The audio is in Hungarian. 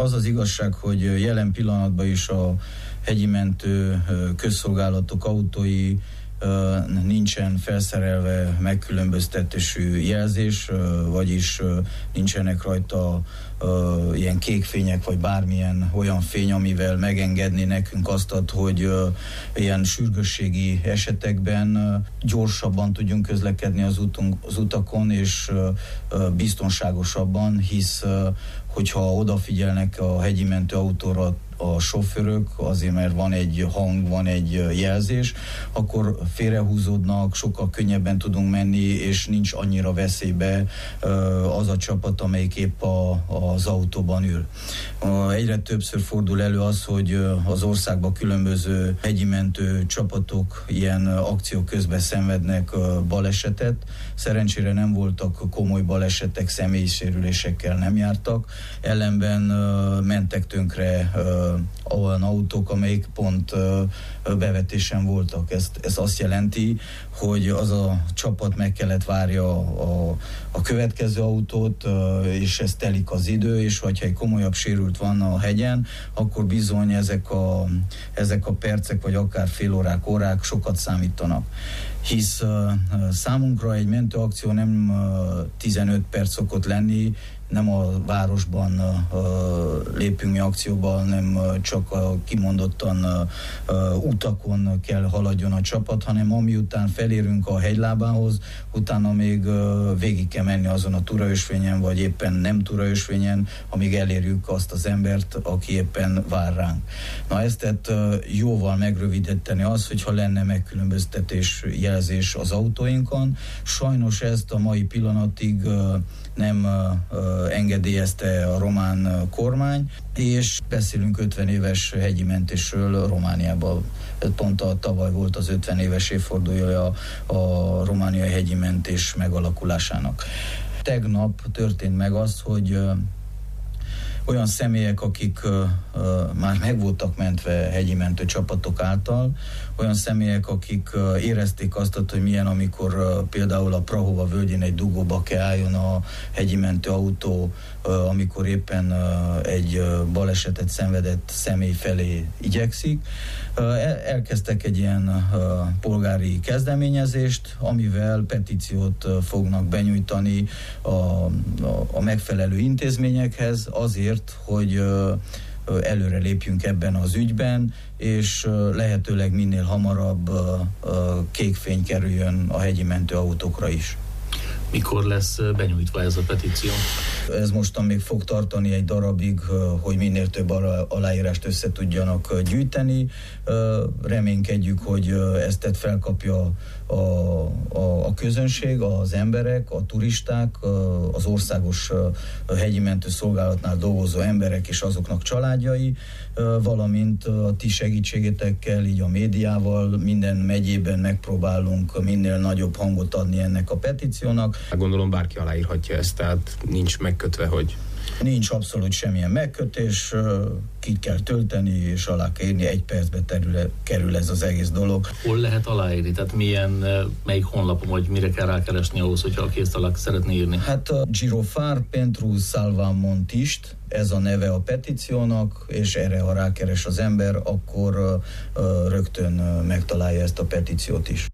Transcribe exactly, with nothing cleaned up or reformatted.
Az az igazság, hogy jelen pillanatban is a hegyimentő közszolgálatok autói nincsen felszerelve megkülönböztetésű jelzés, vagyis nincsenek rajta ilyen kék fények, vagy bármilyen olyan fény, amivel megengedni nekünk azt, hogy ilyen sürgősségi esetekben gyorsabban tudjunk közlekedni az, utunk, az utakon, és biztonságosabban, hisz hogyha odafigyelnek a hegyimentő autóra a sofőrök, azért mert van egy hang, van egy jelzés, akkor félrehúzódnak, sokkal könnyebben tudunk menni, és nincs annyira veszélybe az a csapat, amelyik épp a, az autóban ül. Egyre többször fordul elő az, hogy az országban különböző hegyimentő csapatok ilyen akciók közben szenvednek balesetet. Szerencsére nem voltak komoly balesetek, személyi sérülésekkel nem jártak, ellenben mentek tönkre olyan autók, amelyik pont bevetésen voltak. Ez, ez azt jelenti, hogy az a csapat meg kellett várja a, a következő autót, és ez telik az idő, és hogyha egy komolyabb sérült van a hegyen, akkor bizony ezek a, ezek a percek, vagy akár fél órák, órák sokat számítanak. Hisz uh, számunkra egy mentőakció nem uh, tizenöt perc szokott lenni, nem a városban uh, lépünk mi akcióba, hanem uh, csak a kimondottan uh, uh, utakon kell haladjon a csapat, hanem amiután felérünk a hegylábához, utána még uh, végig kell menni azon a túraösvényen, vagy éppen nem túraösvényen, amíg elérjük azt az embert, aki éppen vár ránk. Na ezt tehát uh, jóval megrövidíteni az, hogyha lenne megkülönböztetés jelzés az autóinkon. Sajnos ezt a mai pillanatig uh, nem uh, engedélyezte a román kormány, és beszélünk ötven éves hegyi mentésről Romániában. Pont a tavaly volt az ötven éves évfordulója a romániai hegyi mentés megalakulásának. Tegnap történt meg az, hogy uh, olyan személyek, akik uh, uh, már meg voltak mentve hegyi mentő csapatok által, olyan személyek, akik uh, érezték azt, hogy milyen, amikor uh, például a Prahova völgyén egy dugóba kell álljon a hegyi mentő autó, uh, amikor éppen uh, egy uh, balesetet szenvedett személy felé igyekszik. Uh, el- elkezdtek egy ilyen uh, polgári kezdeményezést, amivel petíciót uh, fognak benyújtani a, a, a megfelelő intézményekhez azért, hogy uh, előre lépjünk ebben az ügyben, és lehetőleg minél hamarabb kék fény kerüljön a hegyi mentőautókra is. Mikor lesz benyújtva ez a petíció? Ez mostan még fog tartani egy darabig, hogy minél több aláírást össze tudjanak gyűjteni. Reménykedjük, hogy ezt felkapja a, a, a közönség, az emberek, a turisták, az országos hegyi mentő szolgálatnál dolgozó emberek és azoknak családjai, valamint a ti segítségetekkel, így a médiával minden megyében megpróbálunk minél nagyobb hangot adni ennek a petíciónak. Gondolom bárki aláírhatja ezt, tehát nincs megkötve, hogy... Nincs abszolút semmilyen megkötés, ki kell tölteni, és alá kell írni, egy percbe terül, kerül ez az egész dolog. Hol lehet aláírni? Tehát milyen, melyik honlapon, vagy mire kell rákeresni ahhoz, hogyha a kézt alá szeretné írni? Hát a Girofar pentru Salvamontist, ez a neve a petíciónak, és erre, ha rákeres az ember, akkor uh, rögtön uh, megtalálja ezt a petíciót is.